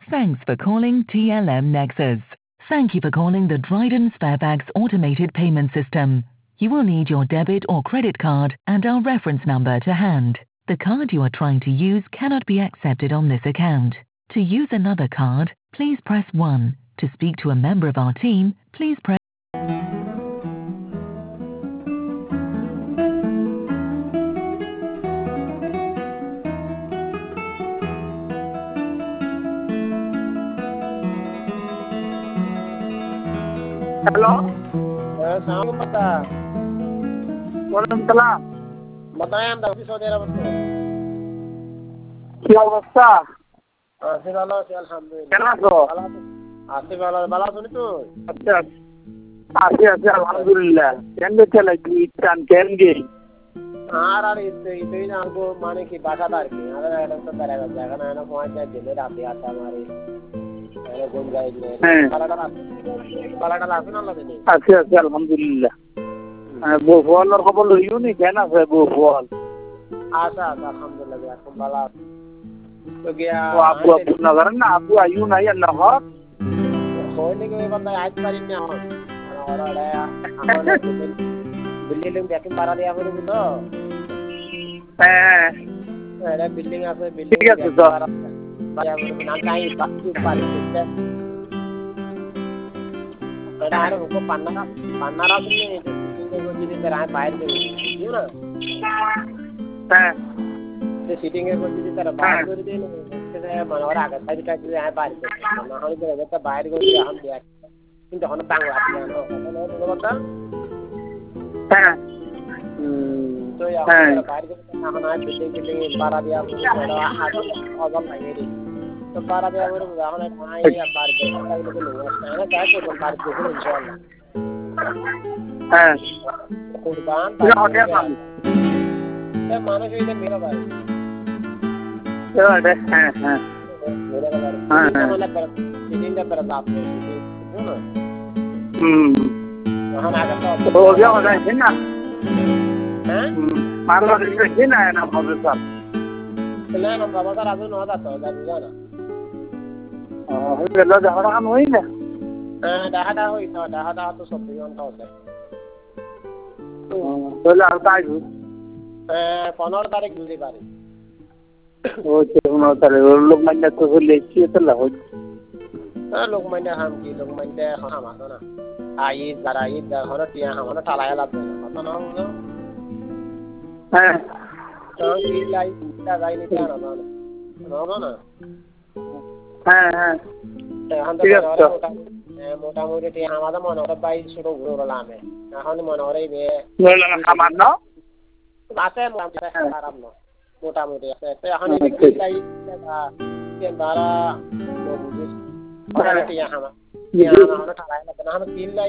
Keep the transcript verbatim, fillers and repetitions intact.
Thanks for calling T L M Nexus. Thank you for calling the Dryden Sparebags automated payment system. You will need your debit or credit card and our reference number to hand. The card you are trying to use cannot be accepted on this account. To use another card, please press one. To speak to a member of our team, please press hello, হ্যাঁ, সালাম কথা ওয়ালাইকুম সালাম। बताएं हम दक्षिण Saudi अरब से কি অবস্থা? আছি ভালো আছি আলহামদুলিল্লাহ। কেমন আছো? ভালো আছি আছি ভালো ভালো আছো তো? আচ্ছা, আছি আছি আলহামদুলিল্লাহ। কেন দেখতে লাগি চান কেন গে? আর আর ইতে ইতে না আমগো মানে কি বাসা আর কি আর এটা তো বেড়ে গেছে এখন না পৌঁছে দিলে রাতে আটটা মারি আরে ঘুম যাই নে পালাটা পালাটা লাগবে না লাগে আছি আছি আলহামদুলিল্লাহ। বউ ফলের খবর লইও নি কেন আছে বউ ফল? আচ্ছা আচ্ছা আলহামদুলিল্লাহ এখন ভালো আছে তো গিয়া ও আবু আবু নগর না আবু আইউ নাই না হক হইলে কি বন্ধ আজ পারি না এখন আর ওরা আমার দিল্লি লোক দেখেন পারা দেয়া করে তো হ্যাঁ এটা বিল্ডিং আছে বিল্ডিং ঠিক আছে তো পারা না চাই বাকি পারি করতে এটা আর ওকে পান্নারা পান্নারা শুনে এই সিটিং এর যদি তারা বাইরে দেবে বুঝছো না হ্যাঁ যে সিটিং এর যদি তারা বাইরে করে দেন সেটা মানে ওরা আগে সাইড কাজ দিয়ে বাইরে করতে না হলে তো এটা বাইরে করে দিয়ে हम দেখ কিন্তু এখন বাংলা আছে না ওটা কথা হ্যাঁ তো ya বাইরে করে না না বিল্ডিং বিল্ডিং পারা দেয়া পুরো ওরা আগে অজল লাগে রে তো পারা দেয়া পুরো এখন আই আর বাইরে করতে লাগলে তো লোক আসে না কাজ করব বাইরে করব ইনশাআল্লাহ হ্যাঁ কুরবান এটা হবে না এ মানুষ এটা মেরা ভাই এটা হ্যাঁ হ্যাঁ মেরা ভাই হ্যাঁ হ্যাঁ সিটিংটা তারা দাপ বুঝছো না হুম এখন আগে তো ও যা যায় না হ্যাঁ মারলা দিছে না না হবে স্যার না না বাবা তার আজ না দাও দাও জানা হইলো দেখা কাম হই না হ্যাঁ ডাহাটা হই তো ডাহাটা তো সব ঘন্টা হচ্ছে তাহলে আর তাইবো eh পনেরো তারিখ দিতে পারি ও পনেরো তারিখ লোক মানে তো হলে কি তো লাভ হ্যাঁ লোক মানে হাম কি লোক মানে হাম আসো না আই যারা আই হলো টিয়া হামনা ঠালায় লাগবে না কথা না হ্যাঁ তো কি লাই তা যাই নি না না না না হ্যাঁ হ্যাঁ এখন তো মোটামুটি টিয়া আমাদের মনে হয় বাইশ শুরু ঘুরে লামে এখন মনে হয় বে বললাম খাবার না আছে খারাপ না মোটামুটি আছে তো এখন কি লাই কেন দ্বারা বুঝিস টিয়া হামা টিয়া হামনা ঠালায় লাগবে না এখন কি